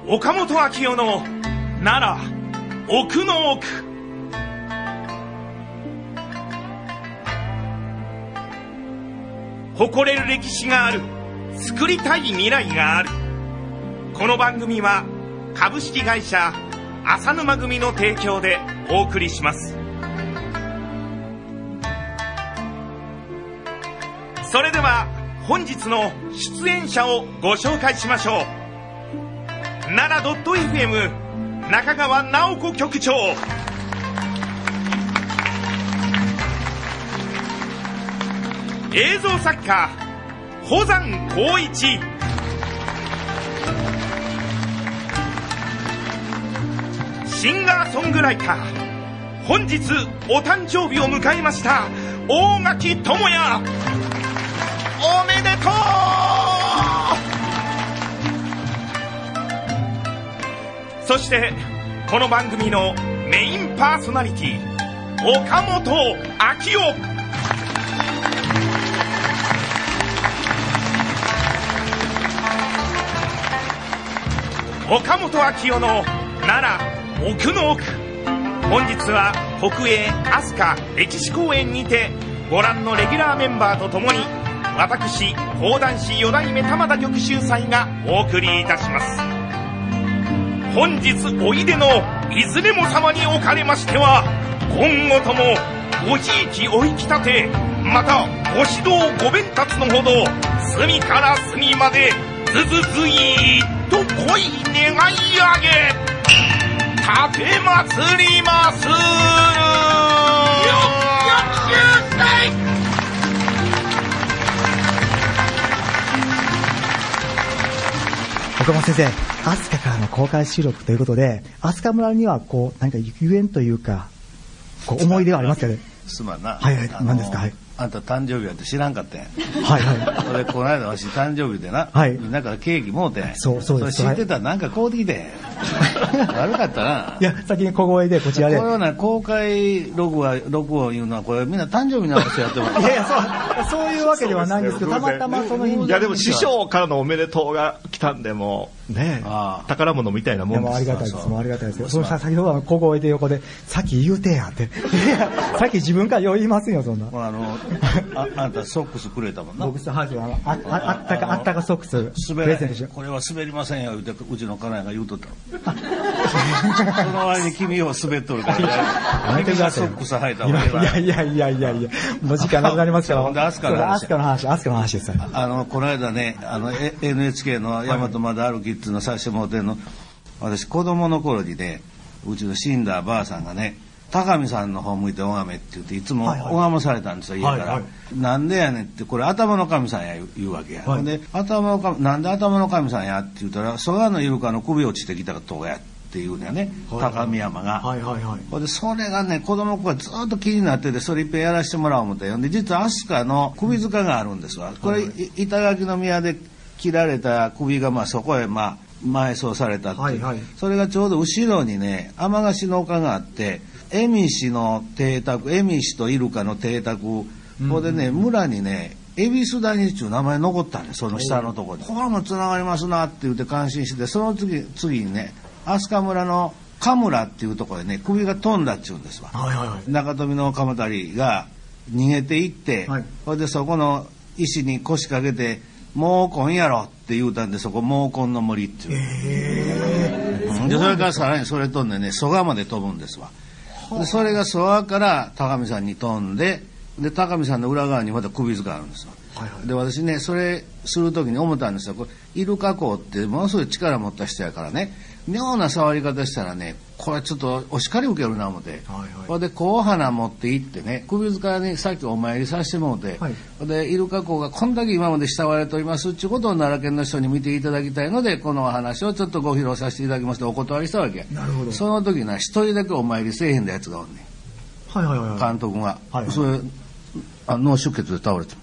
岡本明夫の奈良奥の奥。誇れる歴史がある、作りたい未来がある。この番組は株式会社浅沼組の提供でお送りします。それでは本日の出演者をご紹介しましょう。奈良 .fm 中川直子局長、映像作家保山光一、シンガーソングライター、本日お誕生日を迎えました大垣智也、おめでとう。そしてこの番組のメインパーソナリティ、岡本明夫。岡本明夫の奈良奥の奥。本日は国営飛鳥歴史公園にてご覧のレギュラーメンバーとともに、私講談師四代目玉田玉秀斎がお送りいたします。本日おいでのいずれも様におかれましては、今後ともごひいきお引き立て、またご指導ご鞭達のほど、隅から隅までずずずいーっと恋願い上げ立てまつります。 岡本先生、飛鳥からの公開収録ということで、飛鳥村にはこう何か遊園というか、こう思い出はありますかね。 すまんな。 はいはい、何ですか。はい。 あんた誕生日やって知らんかったんや。 はいはい。 それこの間わし誕生日でな、 はい、 みんなからケーキもうてん。 そうです。それ知ってたらなんか買うてきて悪かったな。 いや、先に小声でこちらで。 このような公開録音いうのは、これみんな誕生日の話やってます。 いやいや、そういうわけではないんですけど、たまたまその日に。 いやでも師匠からのおめでとうが来たんで、もうね、宝物みたいなもんです。 もうありがたいです。もうありがたいですよ。その先ほど小声で横で、さっき言うてやって。いや、さっき自分から言いますよ、そんな。 あんたソックスくれたもんな。 僕さ、あったかソックスプレゼントしよう。 これは滑りませんよ言うて、うちの家内が言うとったの。その割に君を滑っとるから、君がソックス履いた方がいいわ。 いや、もう時間なくなりますから。 で、飛鳥の話です。 この間ね、NHK の大和まだ歩きっていうのをさせてもらってんの。私、子供の頃にね、うちの死んだばあさんがね、高見さんの方向いて拝めって言っていつも拝まされたんですよ、家から、なんでやねんって、これ頭の神さんや言うわけや、でなんで頭の神さんやって言ったら、蘇我のイルカの首落ちてきたとやっていうのやね、高見山が、でそれがね、子供の子がずっと気になってて、それいっぺんやらしてもらおう思ったよ。で実は飛鳥の首塚があるんですわ。これ、板垣の宮で切られた首がそこへ埋葬されたっていう、それがちょうど後ろにね、天ヶしの丘があって、蝦夷の邸宅、蝦夷とイルカの邸宅、ここでね、村にね、恵比寿谷っていう名前残ったんです、その下のところに。これも繋がりますなって言って感心して、その次にね、飛鳥村の神村っていうところでね、首が飛んだっちゅうんですわ。中富の鎌足が逃げていって、それでそこの石に腰掛けて、毛根やろって言うたんで、そこ毛根の森っていう。でそれからさらにそれ飛んでね、蘇我まで飛ぶんですわ。でそれが蘇我から高見さんに飛んで、高見さんの裏側にまた首塚があるんですよ。で私ね、それする時に思ったんですよ。これイルカ公ってものすごい力持った人やからね、妙な触り方したらね、これちょっとお叱り受けるな思って、で小花持って行ってね、首塚にさっきお参りさせてもうて、でイルカ公がこんだけ今まで慕われておりますっていうことを奈良県の人に見ていただきたいので、このお話をちょっとご披露させていただきましてお断りしたわけ。その時な、一人だけお参りせえへんだやつがおんねん、監督が、それ脳出血で倒れて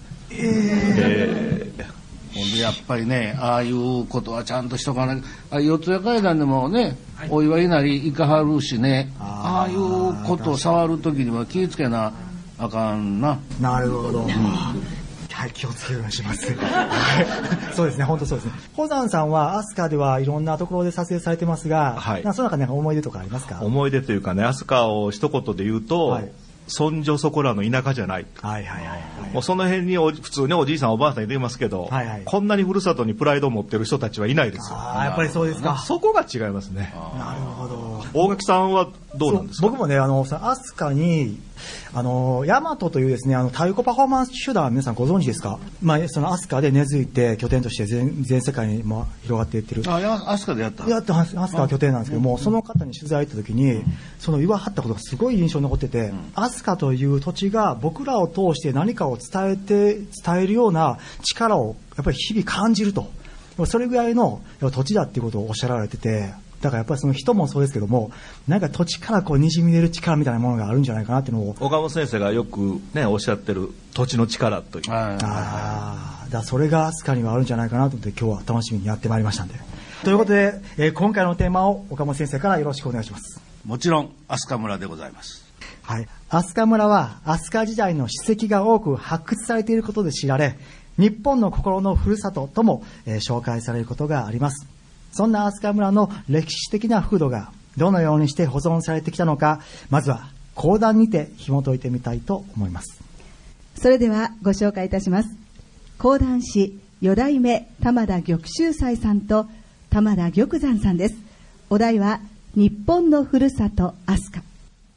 でやっぱりね、ああいうことはちゃんとしとかなきゃ。四谷階段でもね、お祝いなりいかはるしね、ああいうことを触るときには気ぃつけなあかんな。 なるほど。 はい、気をつけるようにします。そうですね、本当そうですね。宝山さんは飛鳥ではいろんなところで撮影されてますが、はい、その中で思い出とかありますか？ 思い出というかね、飛鳥を一言で言うと、はい、そんじょそこらの田舎じゃない。はいはいはい、はい。もうその辺に普通におじいさんおばあさんいてますけど、はいはい、こんなにふるさとにプライドを持ってる人たちはいないですよ。 ああ、やっぱりそうですか。 そこが違いますね。 なるほど。 大垣さんはどうなんですか？ 僕もね、飛鳥に、ヤマトというですね、太鼓パフォーマンス集団は皆さんご存知ですか？まあ、その飛鳥で根付いて拠点として全世界に広がっていってる。 飛鳥でやった飛鳥は拠点なんですけども、その方に取材行った時に、その言わはったことがすごい印象に残ってて、飛鳥という土地が僕らを通して何かを伝えるような力をやっぱり日々感じると。それぐらいの土地だっていうことをおっしゃられてて、だからやっぱりその人もそうですけども、なんか土地からにじみ出る力みたいなものがあるんじゃないかなっていうのを岡本先生がよくねおっしゃってる土地の力という。 だそれが飛鳥にはあるんじゃないかなと思って今日は楽しみにやってまいりましたんで。ということで、今回のテーマを岡本先生からよろしくお願いします。 もちろん飛鳥村でございます。 はい、飛鳥村は飛鳥時代の史跡が多く発掘されていることで知られ、日本の心のふるさととも、紹介されることがあります。そんな飛鳥村の歴史的な風土がどのようにして保存されてきたのか、まずは講談にて紐解いてみたいと思います。 それではご紹介いたします。講談師四代目玉田玉秀斎さんと玉田玉山さんです。お題は日本のふるさと飛鳥。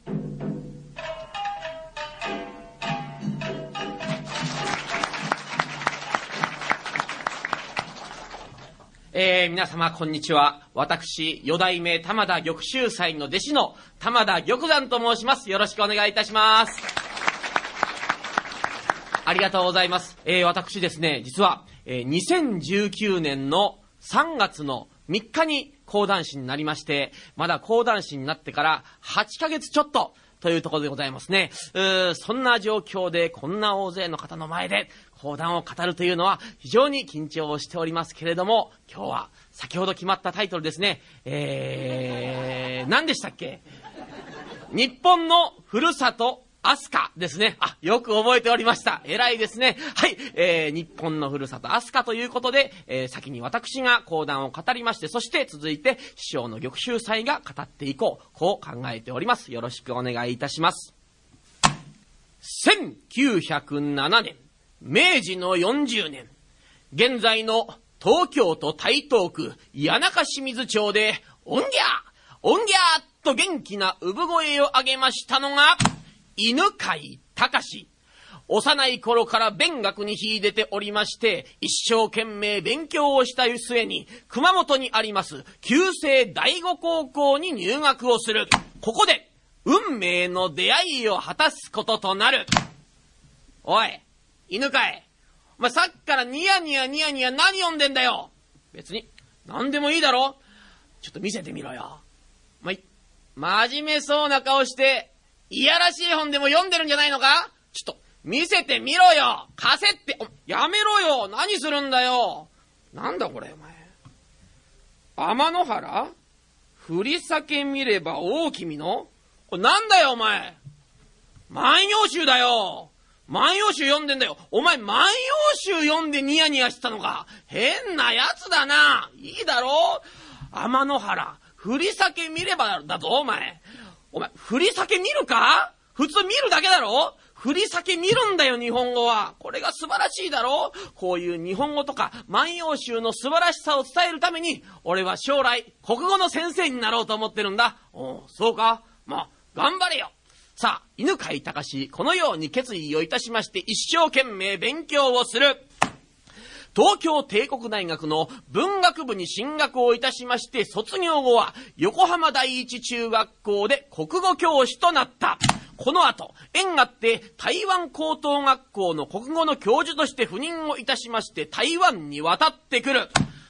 皆様こんにちは。私四代目玉田玉秀斎の弟子の玉田玉山と申します。よろしくお願いいたします。ありがとうございます。私ですね、実は、2019年の3月の3日に講談師になりまして、まだ講談師になってから8ヶ月ちょっとというところでございますね。そんな状況でこんな大勢の方の前で講談を語るというのは非常に緊張をしておりますけれども、今日は先ほど決まったタイトルですね。何でしたっけ？日本のふるさと飛鳥ですね。よく覚えておりました。偉いですね。はい、日本のふるさと飛鳥ということで、先に私が講談を語りまして、そして続いて師匠の玉秀斎が語っていこう、こう考えております。よろしくお願いいたします。1907年、明治の40年、現在の東京都台東区谷中清水町で、おんぎゃーおんぎゃーと元気な産声を上げましたのが、犬飼隆。幼い頃から勉学に秀でておりまして、一生懸命勉強をした末に、熊本にあります旧制第五高校に入学をする。ここで運命の出会いを果たすこととなる。おい、犬飼、お前さっきからニヤニヤニヤニヤ何読んでんだよ。別に何でもいいだろ。ちょっと見せてみろよ。真面目そうな顔していやらしい本でも読んでるんじゃないのか。ちょっと見せてみろよ。貸せって。やめろよ。何するんだよ。なんだこれお前。天の原振り酒見れば大君の。これなんだよお前。万葉集だよ。万葉集読んでんだよ。お前万葉集読んでニヤニヤしてたのか。変なやつだな。いいだろ。天の原振り酒見ればだぞお前。お前振り酒見るか。普通見るだけだろ。振り酒見るんだよ日本語は。これが素晴らしいだろ。こういう日本語とか万葉集の素晴らしさを伝えるために、俺は将来国語の先生になろうと思ってるんだ。そうか。頑張れよ。さあ、犬飼隆、このように決意をいたしまして一生懸命勉強をする。東京帝国大学の文学部に進学をいたしまして、卒業後は横浜第一中学校で国語教師となった。この後、縁あって台湾高等学校の国語の教授として赴任をいたしまして台湾に渡ってくる。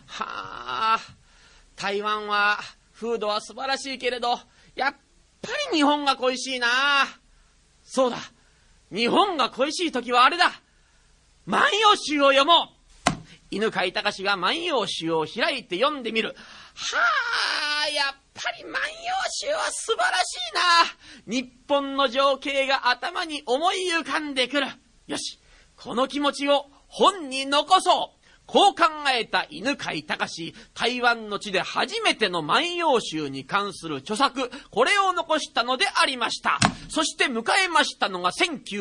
台湾は風土は素晴らしいけれど、やっぱり日本が恋しいな。そうだ、日本が恋しい時はあれだ。万葉集を読もう。犬飼隆が万葉集を開いて読んでみる。やっぱり万葉集は素晴らしいな。日本の情景が頭に思い浮かんでくる。よし、この気持ちを本に残そう。こう考えた犬飼隆、台湾の地で初めての万葉集に関する著作、これを残したのでありました。そして迎えましたのが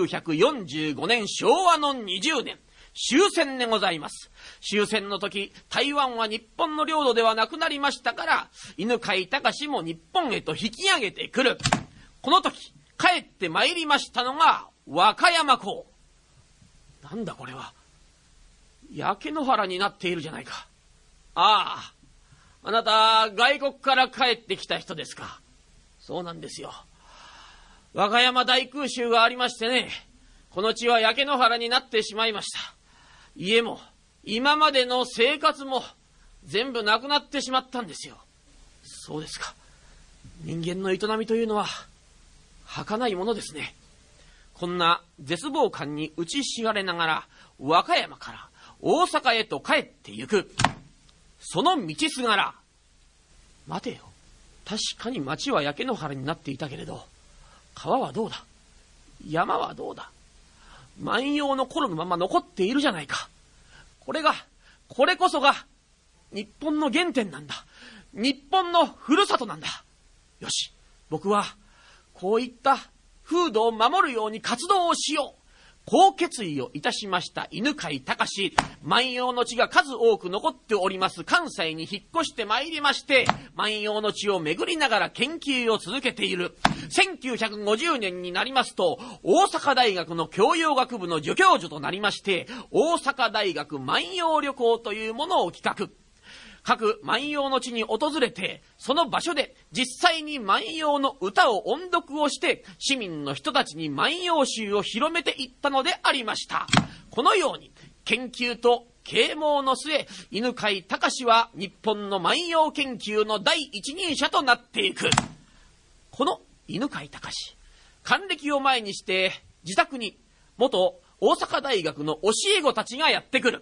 1945年昭和の20年、終戦でございます。終戦の時、台湾は日本の領土ではなくなりましたから、犬飼隆も日本へと引き上げてくる。この時、帰ってまいりましたのが和歌山港。なんだこれは。焼け野原になっているじゃないか。ああ、あなた外国から帰ってきた人ですか。そうなんですよ。和歌山大空襲がありましてね、この地は焼け野原になってしまいました。家も今までの生活も全部なくなってしまったんですよ。そうですか。人間の営みというのは儚いものですね。こんな絶望感に打ちひしがれながら和歌山から大阪へと帰ってゆく。その道すがら、待てよ、確かに町は焼け野原になっていたけれど、川はどうだ、山はどうだ、万葉の頃のまま残っているじゃないか。これこそが日本の原点なんだ。日本のふるさとなんだ。よし、僕はこういった風土を守るように活動をしよう。こう決意をいたしました犬飼隆。万葉の地が数多く残っております関西に引っ越してまいりまして、万葉の地を巡りながら研究を続けている。1950年になりますと、大阪大学の教養学部の助教授となりまして、大阪大学万葉旅行というものを企画。各万葉の地に訪れて、その場所で実際に万葉の歌を音読をして、市民の人たちに万葉集を広めていったのでありました。このように研究と啓蒙の末、犬飼隆は日本の万葉研究の第一人者となっていく。この犬飼隆、還暦を前にして自宅に元大阪大学の教え子たちがやってくる。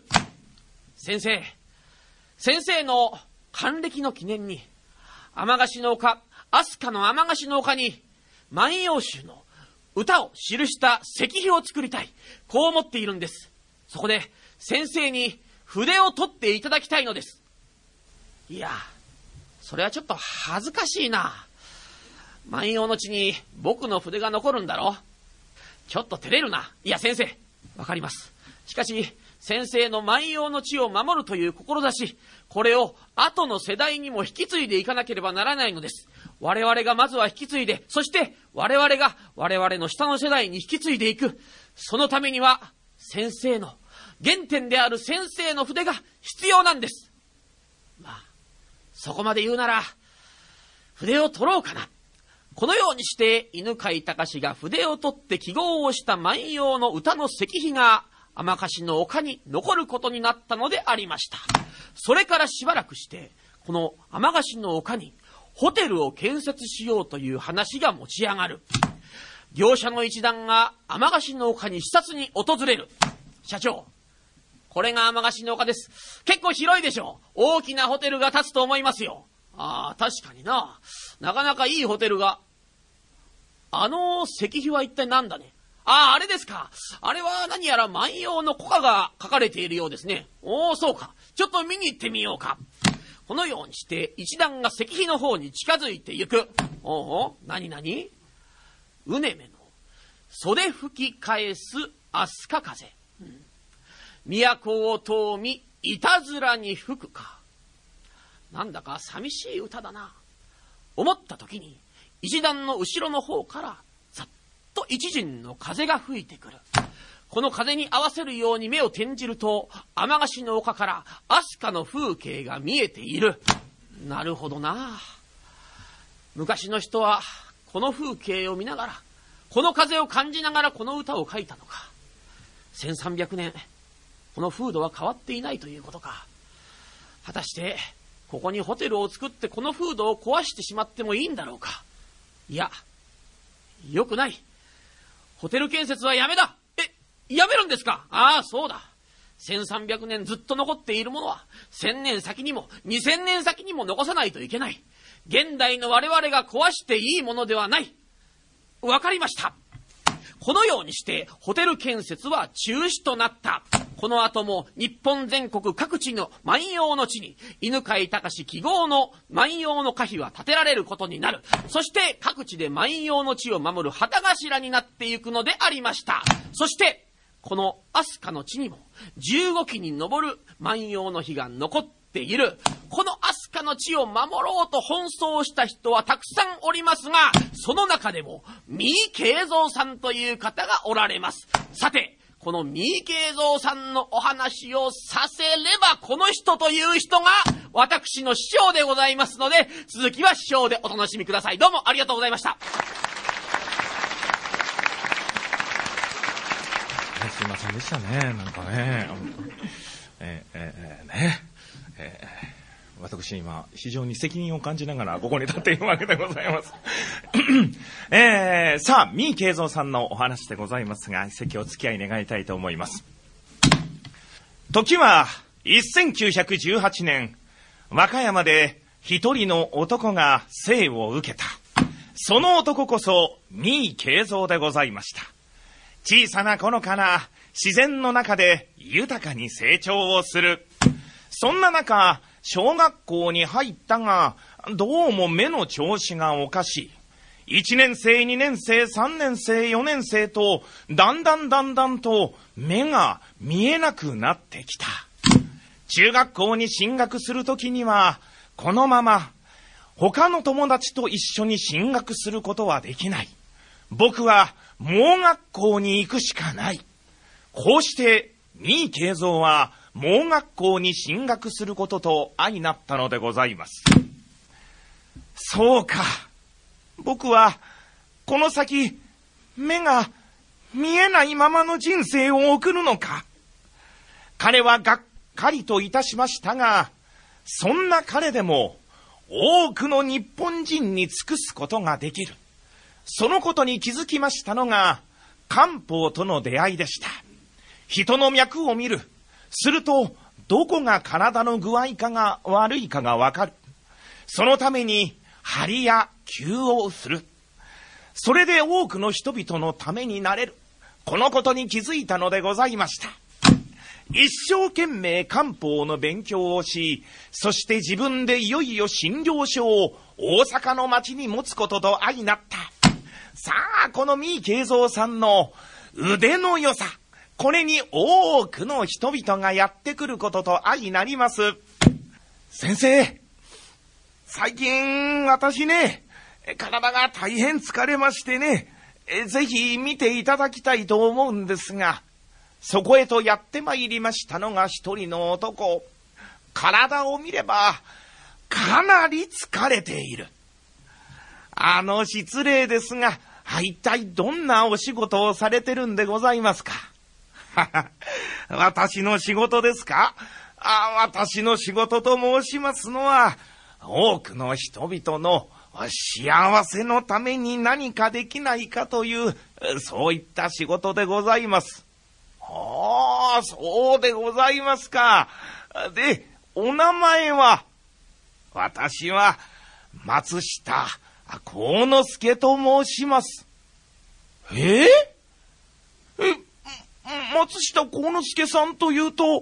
先生の還暦の記念に、天ヶの丘、飛鳥の天ヶの丘に万葉集の歌を記した石碑を作りたい。こう思っているんです。そこで先生に筆を取っていただきたいのです。いや、それはちょっと恥ずかしいな。万葉の地に僕の筆が残るんだろ。ちょっと照れるな。いや先生、わかります。しかし先生の万葉の地を守るという志、これを後の世代にも引き継いでいかなければならないのです。我々がまずは引き継いで、そして我々が我々の下の世代に引き継いでいく。そのためには先生の原点である先生の筆が必要なんです。まあそこまで言うなら筆を取ろうかな。このようにして犬飼隆が筆を取って記号をした万葉の歌の石碑が天ヶの丘に残ることになったのでありました。それからしばらくして、この天ヶの丘にホテルを建設しようという話が持ち上がる。業者の一団が天ヶの丘に視察に訪れる。社長、これが天ヶの丘です。結構広いでしょう。大きなホテルが建つと思いますよ。ああ、確かにな。なかなかいいホテルが。あの石碑は一体何だね。ああ、あれですか。あれは何やら万葉の古歌が書かれているようですね。おお、そうか。ちょっと見に行ってみようか。このようにして一団が石碑の方に近づいてゆく。おお、何うねめの袖吹き返す飛鳥風。都を遠みいたずらに吹くか。なんだか寂しい歌だな。思った時に一団の後ろの方からと一陣の風が吹いてくる。この風に合わせるように目を転じると、天ヶの丘から飛鳥の風景が見えている。なるほどな。昔の人はこの風景を見ながら、この風を感じながらこの歌を書いたのか。1300年この風土は変わっていないということか。果たしてここにホテルを作ってこの風土を壊してしまってもいいんだろうか。いや、よくない。ホテル建設はやめだ。やめるんですか。ああ、そうだ。1300年ずっと残っているものは1000年先にも2000年先にも残さないといけない。現代の我々が壊していいものではない。わかりました。 このようにしてホテル建設は中止となった。この後も日本全国各地の万葉の地に犬飼隆記号の万葉の歌碑は建てられることになる。そして各地で万葉の地を守る旗頭になっていくのでありました。そしてこの飛鳥の地にも15基に上る万葉の碑が残っている。この飛鳥の地を守ろうと奔走した人はたくさんおりますが、その中でも三井慶三さんという方がおられます。さてこの三井慶三さんのお話をさせれば、この人という人が私の師匠でございますので、続きは師匠でお楽しみください。どうもありがとうございました。 すいませんでしたね、なんかね。私今非常に責任を感じながらここに立っているわけでございます。さあ三井慶三さんのお話でございますが、席お付き合い願いたいと思います。時は1918年、和歌山で一人の男が生を受けた。その男こそ三井慶三でございました。小さな頃から自然の中で豊かに成長をする。そんな中、小学校に入ったが、どうも目の調子がおかしい。1年生、2年生、3年生、4年生と、だんだんと目が見えなくなってきた。中学校に進学するときには、このまま他の友達と一緒に進学することはできない。僕は盲学校に行くしかない。こうして三井慶三は盲学校に進学することと相なったのでございます。そうか、僕はこの先目が見えないままの人生を送るのか。彼はがっかりといたしましたが、そんな彼でも多くの日本人に尽くすことができる。そのことに気づきましたのが漢方との出会いでした。人の脈を見る。するとどこが体の具合かが悪いかがわかる。そのために張りや灸をする。それで多くの人々のためになれる。このことに気づいたのでございました。一生懸命漢方の勉強をし、そして自分でいよいよ診療所を大阪の町に持つことと相なった。さあ、この三井慶三さんの腕の良さ、これに多くの人々がやってくることと相なります。先生、最近私ね、体が大変疲れましてね、ぜひ見ていただきたいと思うんですが、そこへとやってまいりましたのが一人の男。体を見ればかなり疲れている。失礼ですが、一体どんなお仕事をされてるんでございますか？私の仕事ですか？私の仕事と申しますのは、多くの人々の幸せのために何かできないかという、そういった仕事でございます。そうでございますか。で、お名前は？私は松下幸之助と申します。松下幸之助さんというと、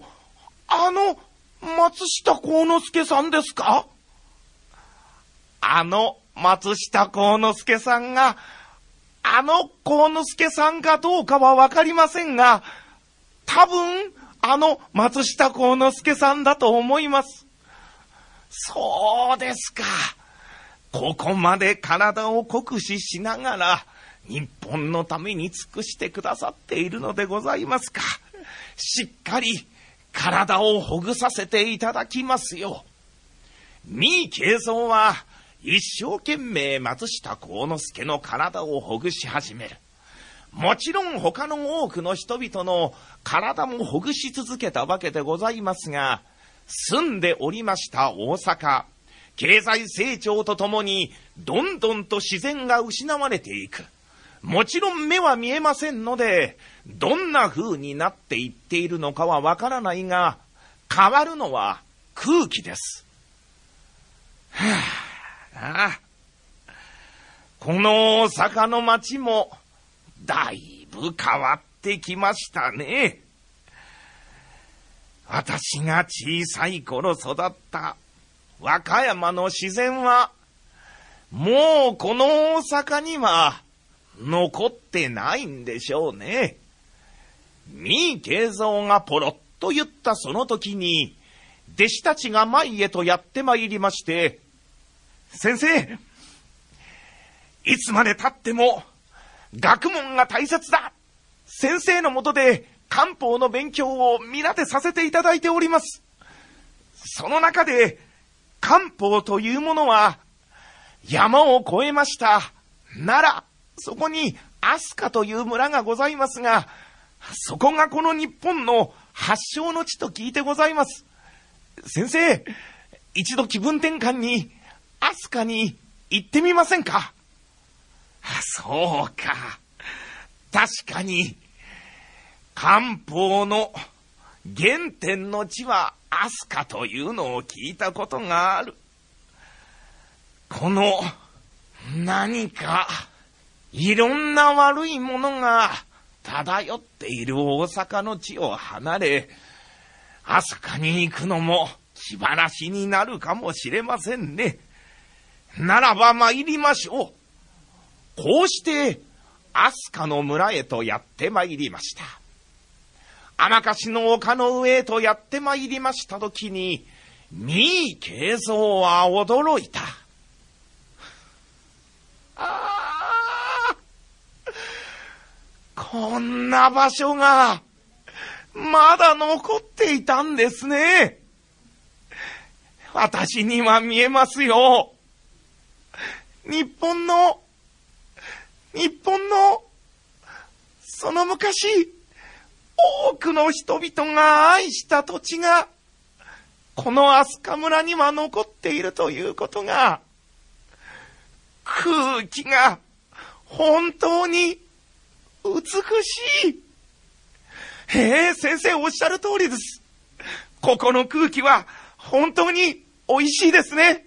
松下幸之助さんですか？松下幸之助さんが、幸之助さんかどうかはわかりませんが、多分、松下幸之助さんだと思います。そうですか。ここまで体を酷使しながら、日本のために尽くしてくださっているのでございますか。しっかり体をほぐさせていただきますよ。三井慶三は一生懸命松下幸之助の体をほぐし始める。もちろん他の多くの人々の体もほぐし続けたわけでございますが、住んでおりました大阪、経済成長とともにどんどんと自然が失われていく。もちろん目は見えませんので、どんな風になっていっているのかはわからないが、変わるのは空気です。この大阪の町もだいぶ変わってきましたね。私が小さい頃育った和歌山の自然は、もうこの大阪には残ってないんでしょうね。三井慶三がポロッと言ったその時に、弟子たちが前へとやってまいりまして、先生、いつまで経っても学問が大切だ。先生のもとで漢方の勉強を皆でさせていただいております。その中で漢方というものは山を越えました奈良、そこに飛鳥という村がございますが、そこがこの日本の発祥の地と聞いてございます。先生、一度気分転換に飛鳥に行ってみませんか。そうか、確かに漢方の原点の地は飛鳥というのを聞いたことがある。この何かいろんな悪いものが漂っている大阪の地を離れ、飛鳥に行くのも気晴らしになるかもしれませんね。ならば参りましょう。こうして飛鳥の村へとやって参りました。天橋の丘の上へとやって参りましたときに、三井慶三は驚いた。こんな場所がまだ残っていたんですね。私には見えますよ。日本のその昔多くの人々が愛した土地がこの飛鳥村には残っているということが、空気が本当に美しい。先生おっしゃる通りです。ここの空気は本当に美味しいですね。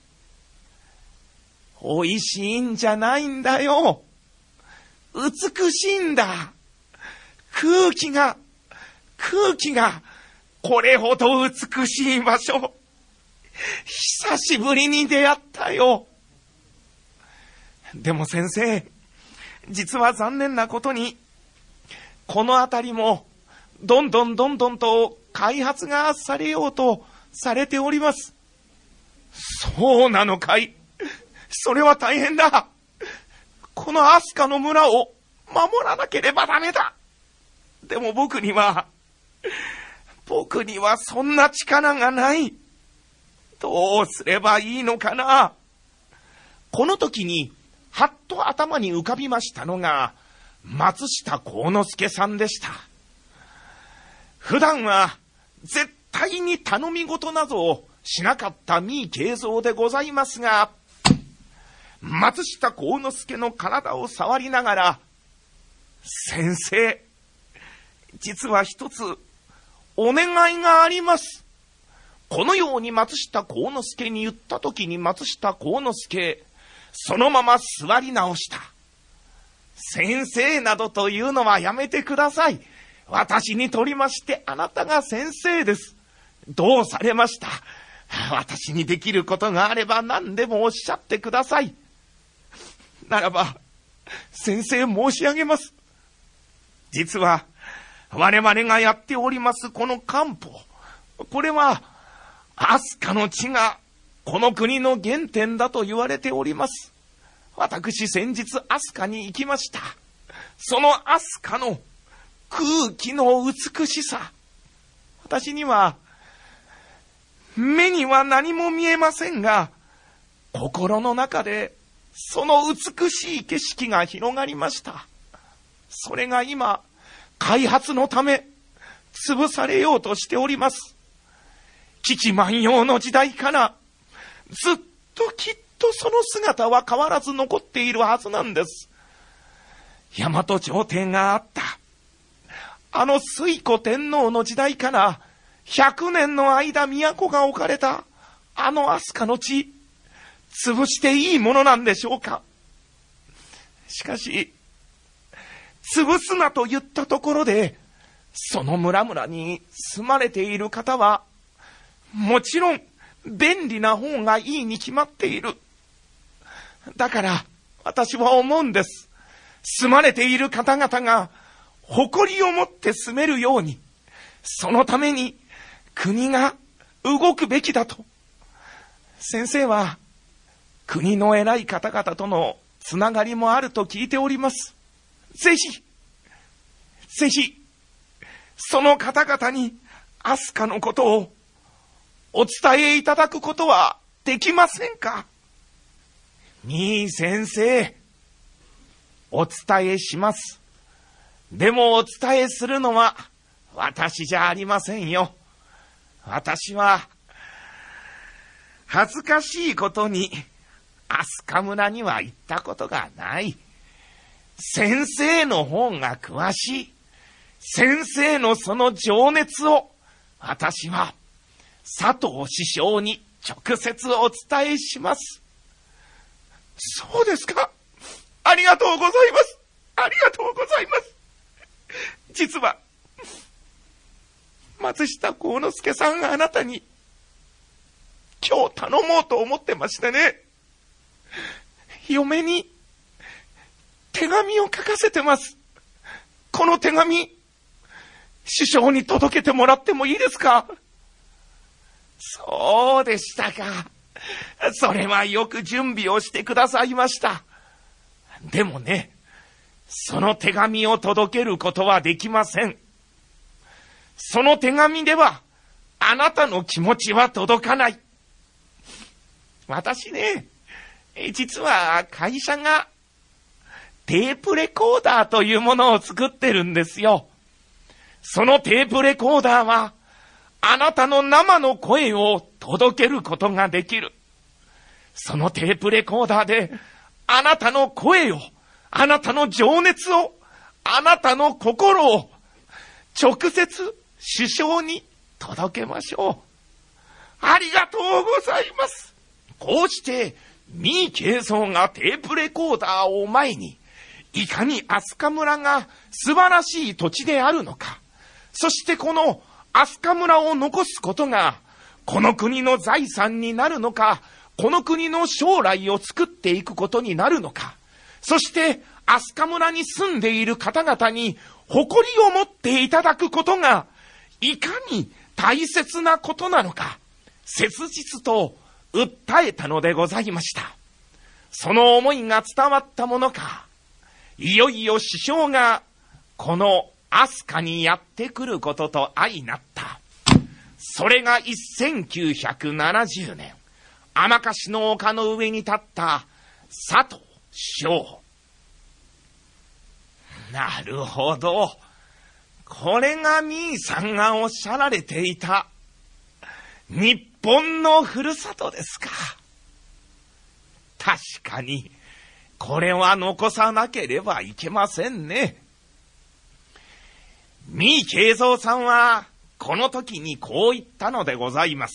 美味しいんじゃないんだよ。美しいんだ。空気がこれほど美しい場所、久しぶりに出会ったよ。でも先生、実は残念なことにこの辺りもどんどんと開発がされようとされております。そうなのかい。それは大変だ。この飛鳥の村を守らなければダメだ。でも僕にはそんな力がない。どうすればいいのかな。この時にはっと頭に浮かびましたのが松下幸之助さんでした。普段は絶対に頼み事などをしなかった三井慶三でございますが、松下幸之助の体を触りながら、先生、実は一つお願いがあります。このように松下幸之助に言った時に、松下幸之助そのまま座り直した。先生などというのはやめてください。私にとりましてあなたが先生です。どうされました。私にできることがあれば何でもおっしゃってください。ならば先生申し上げます。実は我々がやっておりますこの漢方、これは飛鳥の地がこの国の原点だと言われております。私先日飛鳥に行きました。その飛鳥の空気の美しさ、私には目には何も見えませんが、心の中でその美しい景色が広がりました。それが今開発のため潰されようとしております。危機万葉の時代からずっときっとその姿は変わらず残っているはずなんです。大和朝廷があったあの推古天皇の時代から100年の間都が置かれたあの飛鳥の地、潰していいものなんでしょうか。しかし潰すなと言ったところで、その村々に住まれている方は、もちろん便利な方がいいに決まっている。だから私は思うんです。住まれている方々が誇りを持って住めるように、そのために国が動くべきだと。先生は国の偉い方々とのつながりもあると聞いております。ぜひその方々に飛鳥のことをお伝えいただくことはできませんか？にい先生、お伝えします。でもお伝えするのは私じゃありませんよ。私は恥ずかしいことに飛鳥村には行ったことがない。先生の方が詳しい。先生のその情熱を私は佐藤師匠に直接お伝えします。そうですか。ありがとうございます。ありがとうございます。実は松下幸之助さんがあなたに今日頼もうと思ってましてね。嫁に手紙を書かせてます。この手紙、師匠に届けてもらってもいいですか？そうでしたか。それはよく準備をしてくださいました。でもね、その手紙を届けることはできません。その手紙ではあなたの気持ちは届かない。私ね、実は会社がテープレコーダーというものを作ってるんですよ。そのテープレコーダーはあなたの生の声を届けることができる。そのテープレコーダーであなたの声を、あなたの情熱を、あなたの心を直接師匠に届けましょう。ありがとうございます。こうして三井慶三がテープレコーダーを前に、いかに飛鳥村が素晴らしい土地であるのか、そしてこの飛鳥村を残すことがこの国の財産になるのか、この国の将来を作っていくことになるのか、そして飛鳥村に住んでいる方々に誇りを持っていただくことがいかに大切なことなのか、切実と訴えたのでございました。その思いが伝わったものか、いよいよ師匠がこの飛鳥にやってくることと相なった。それが1970年、天橋の丘の上に立った佐藤師匠。なるほど。これがミーさんがおっしゃられていた日本のふるさとですか。確かにこれは残さなければいけませんね。三井慶三さんはこの時にこう言ったのでございます。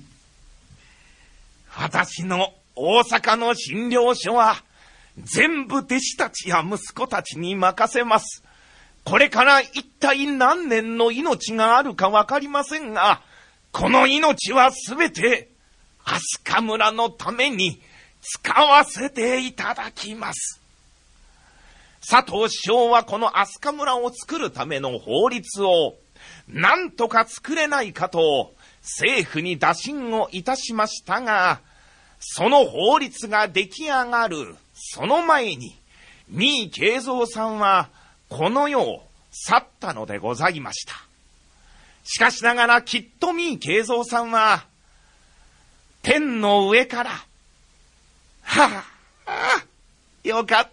私の大阪の診療所は全部弟子たちや息子たちに任せます。これから一体何年の命があるかわかりませんが、この命はすべて飛鳥村のために使わせていただきます。佐藤師匠はこの飛鳥村を作るための法律を何とか作れないかと政府に打診をいたしましたが、その法律が出来上がるその前に三井慶三さんはこの世を去ったのでございました。しかしながらきっと三井慶三さんは天の上から、はあ、よかった、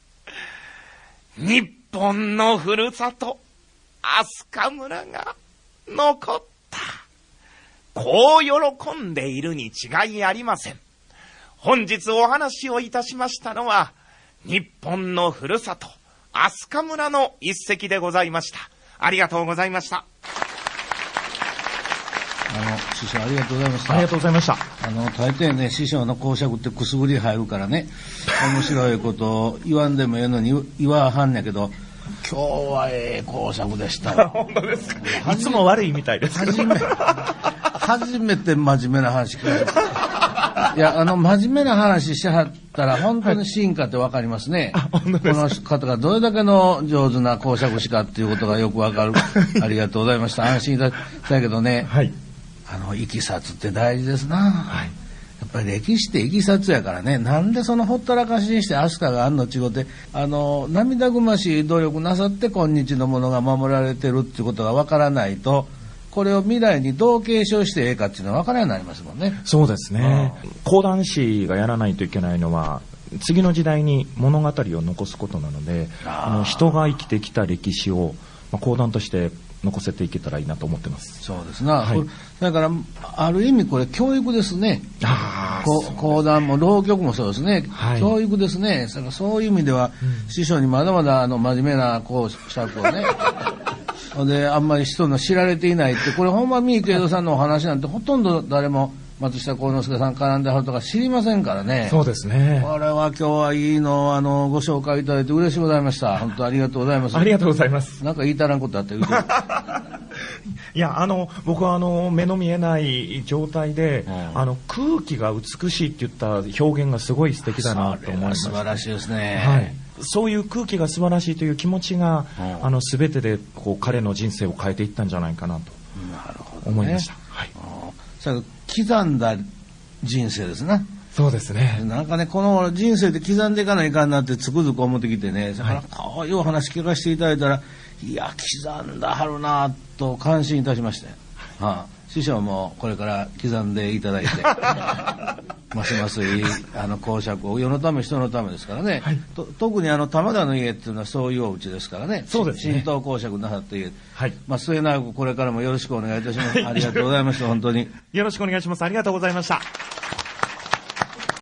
日本のふるさと飛鳥村が残った、こう喜んでいるに違いありません。本日お話をいたしましたのは日本のふるさと飛鳥村の一席でございました。ありがとうございました。 師匠ありがとうございました。 ありがとうございました。 大抵ね、師匠の講釈ってくすぶり入るからね、面白いことを言わんでもええのに言わはんやけど、今日は講釈でしたわ。 本当ですか。いつも悪いみたいです。 初めて真面目な話聞いた。いや、真面目な話しはったら本当に真かってわかりますね。この方がどれだけの上手な講釈師かっていうことがよくわかる。ありがとうございました。安心いただけどね、はい、いきさつって大事ですな。はい、やっぱり歴史っていきさつやからね、なんでそのほったらかしにして飛鳥があんのちごて、涙ぐましい努力なさって今日のものが守られてるっていうことがわからないと、これを未来にどう継承してええかっていうのは分からないようになりますもんね。 そうですね。講談師がやらないといけないのは、次の時代に物語を残すことなので、人が生きてきた歴史を、講談として残せていけたらいいなと思ってます。 そうですな、はい、だからある意味これ教育ですね。講談も浪曲もそうですね、はい、教育ですね。そういう意味では、師匠にまだまだ真面目な講釈をねであんまり人の知られていないって、これほんま三池江戸さんのお話なんてほとんど誰も松下幸之助さん絡んではるとか知りませんからね。 そうですね。 これは今日はいいのをご紹介いただいて嬉しいございました。本当ありがとうございます。 ありがとうございます。 なんか言いたらんことあって言うていや、僕は目の見えない状態で、空気が美しいって言った表現がすごい素敵だなと思いました。 素晴らしいですね。 はい。そういう空気が素晴らしいという気持ちが、全てで彼の人生を変えていったんじゃないかなと思いました。はい。 刻んだ人生ですね。 そうですね。 なんかね、この人生で刻んでいかないかんなってつくづく思ってきてね、だからこういうお話聞かせていただいたら、いや刻んだはるなと感心いたしまして、師匠もこれから刻んでいただいてますますいい講釈を世のため人のためですからね、はい、特に玉田の家っていうのはそういうお家ですからね。 そうですね。 神道講釈なさって家、はい、末永くこれからもよろしくお願いいたします。ありがとうございました。本当によろしくお願いします。ありがとうございました。